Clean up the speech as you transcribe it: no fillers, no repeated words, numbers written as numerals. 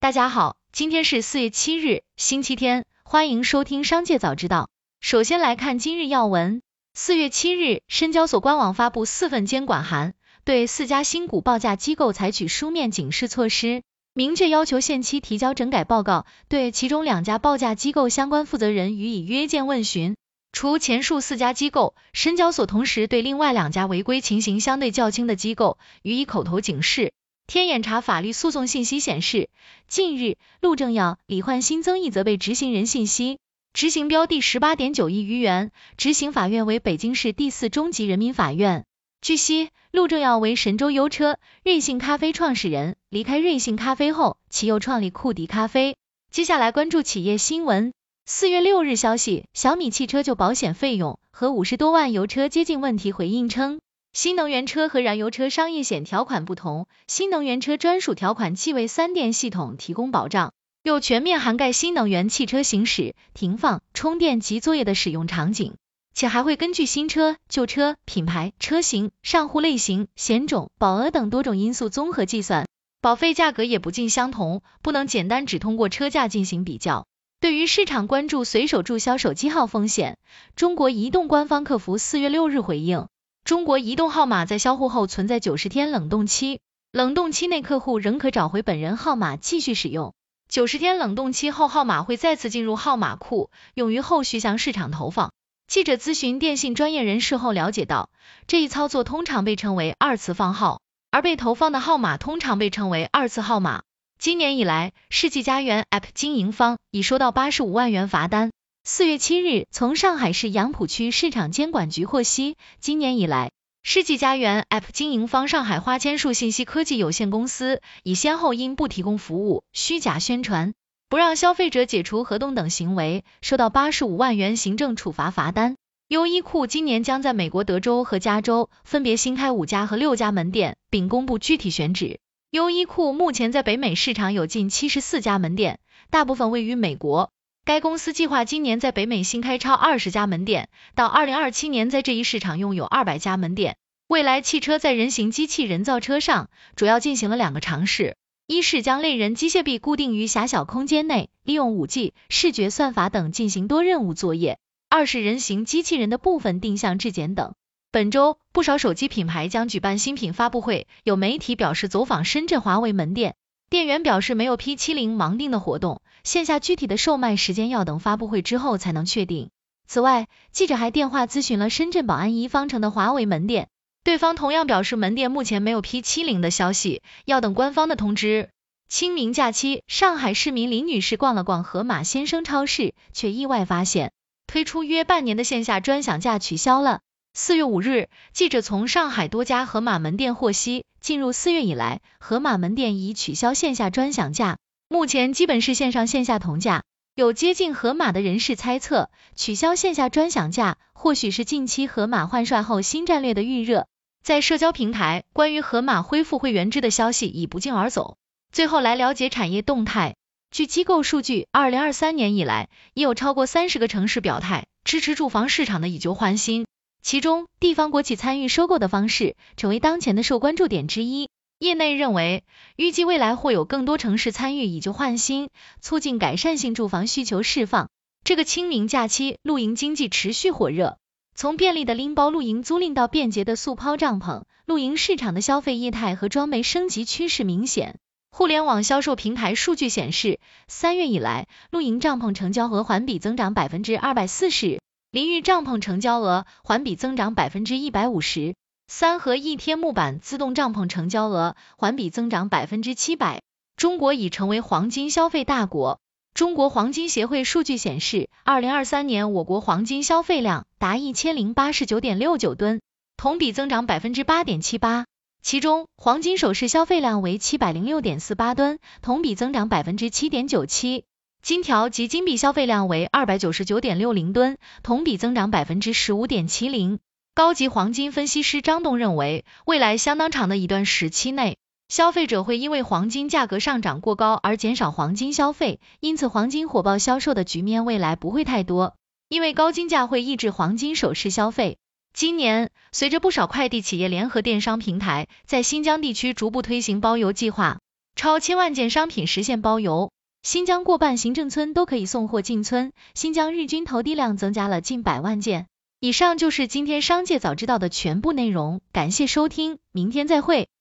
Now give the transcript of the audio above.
大家好，今天是4月7日，星期天，欢迎收听商界早知道。首先来看今日要闻。4月7日，深交所官网发布4份监管函，对4家新股报价机构采取书面警示措施，明确要求限期提交整改报告，对其中2家报价机构相关负责人予以约见问询。除前述4家机构，深交所同时对另外2家违规情形相对较轻的机构予以口头警示。天眼查法律诉讼信息显示，近日陆正耀、李焕新增一则被执行人信息，执行标的 18.9 亿余元，执行法院为北京市第4中级人民法院。据悉，陆正耀为神州优车、瑞幸咖啡创始人，离开瑞幸咖啡后，其又创立库迪咖啡。接下来关注企业新闻。4月6日消息，小米汽车就保险费用和50多万油车接近问题回应称，新能源车和燃油车商业险条款不同，新能源车专属条款既为3电系统提供保障，又全面涵盖新能源汽车行驶、停放、充电及作业的使用场景，且还会根据新车、旧车、品牌、车型、上户类型、险种、保额等多种因素综合计算，保费价格也不尽相同，不能简单只通过车价进行比较。对于市场关注随手注销手机号风险，中国移动官方客服4月6日回应，中国移动号码在销户后存在90天冷冻期，冷冻期内客户仍可找回本人号码继续使用，90天冷冻期后号码会再次进入号码库，用于后续向市场投放。记者咨询电信专业人士后了解到，这一操作通常被称为二次放号，而被投放的号码通常被称为二次号码。今年以来，世纪佳缘 App 经营方已收到85万元罚单。4月7日，从上海市杨浦区市场监管局获悉，今年以来，世纪佳缘 App 经营方上海花千树信息科技有限公司已先后因不提供服务、虚假宣传、不让消费者解除合同等行为，收到85万元行政处罚罚单。优衣库今年将在美国德州和加州分别新开5家和6家门店，并公布具体选址。优衣库目前在北美市场有近74家门店，大部分位于美国。该公司计划今年在北美新开超20家门店，到2027年在这一市场拥有200家门店。未来汽车在人形机器人造车上主要进行了2个尝试，一是将类人机械臂固定于狭小空间内，利用 5G、视觉算法等进行多任务作业；二是人形机器人的部分定向质检等。本周，不少手机品牌将举办新品发布会，有媒体表示走访深圳华为门店，店员表示没有 P70 盲定的活动，线下具体的售卖时间要等发布会之后才能确定。此外，记者还电话咨询了深圳宝安1方城的华为门店，对方同样表示门店目前没有 P70 的消息，要等官方的通知。清明假期，上海市民林女士逛了逛盒马鲜生超市，却意外发现推出约半年的线下专享价取消了。4月5日，记者从上海多家盒马门店获悉，进入4月以来，盒马门店已取消线下专享价，目前基本是线上线下同价。有接近盒马的人士猜测，取消线下专享价或许是近期盒马换帅后新战略的预热。在社交平台，关于盒马恢复会员制的消息已不胫而走。最后来了解产业动态。据机构数据，2023年以来，已有超过30个城市表态支持住房市场的以旧换新。其中，地方国企参与收购的方式成为当前的受关注点之一。业内认为，预计未来会有更多城市参与以旧换新，促进改善性住房需求释放。这个清明假期，露营经济持续火热。从便利的拎包露营租赁到便捷的速抛帐篷，露营市场的消费业态和装备升级趋势明显。互联网销售平台数据显示，3月以来，露营帐篷成交额环比增长 240%。淋浴帐篷成交额环比增长 150%， 3合1贴木板自动帐篷成交额环比增长 700%。 中国已成为黄金消费大国。中国黄金协会数据显示，2023年我国黄金消费量达 1089.69 吨，同比增长 8.78%。其中，黄金首饰消费量为 706.48 吨，同比增长 7.97%。金条及金币消费量为 299.60 吨，同比增长 15.70%。高级黄金分析师张栋认为，未来相当长的一段时期内，消费者会因为黄金价格上涨过高而减少黄金消费，因此黄金火爆销售的局面未来不会太多，因为高金价会抑制黄金首饰消费。今年，随着不少快递企业联合电商平台在新疆地区逐步推行包邮计划， 超千万件商品实现包邮。新疆过半行政村都可以送货进村，新疆日均投递量增加了近100万件。以上就是今天商界早知道的全部内容，感谢收听，明天再会。